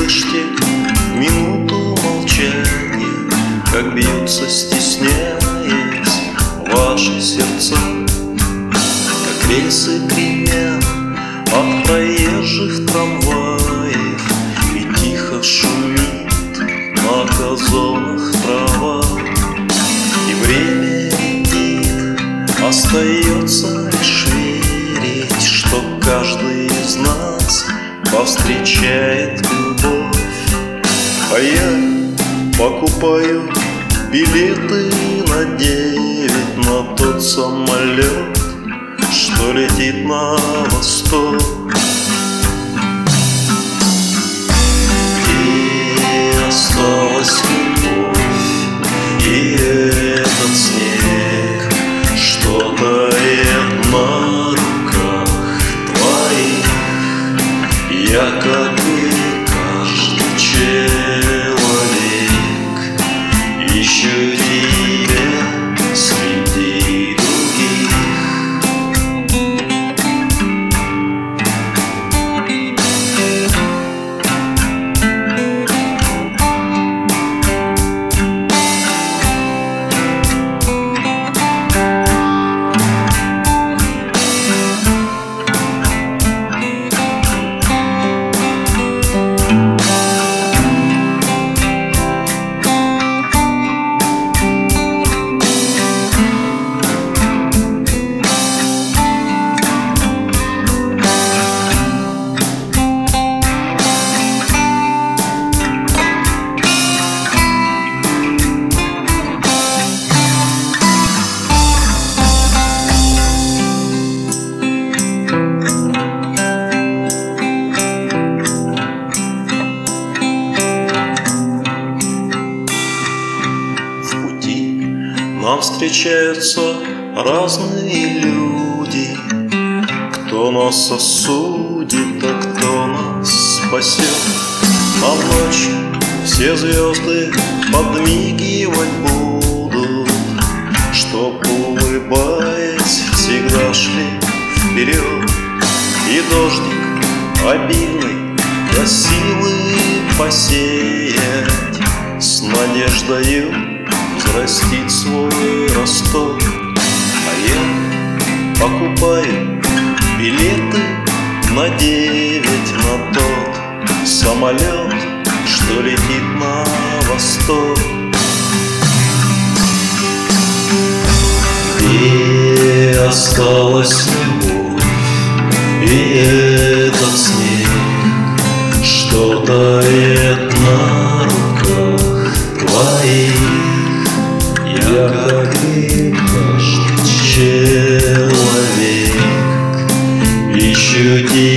Слышите в минуту молчания, как бьются, стесняясь, ваши сердца, как рельсы гремят от проезжих трамваев, и тихо шумит на газонах трава. И время летит, остается лишь верить, что каждый из нас повстречает любовь. А я покупаю билеты на 9 на тот самолет, что летит на восток. И осталась любовь, и этот снег, что тает на руках твоих. Я, как и каждый человек, ищу тебя среди других. Нам встречаются разные люди, кто нас осудит, а кто нас спасет. А в ночь все звезды подмигивать будут, чтоб, улыбаясь, всегда шли вперед. И дождик обильный до силы посеять, с надеждою взрастить свой росток. А я покупаю билеты на 9 на тот самолет, что летит на восток. И осталась любовь, и этот снег, что тает на руках твоих. Я, как и каждый человек, ищу тебя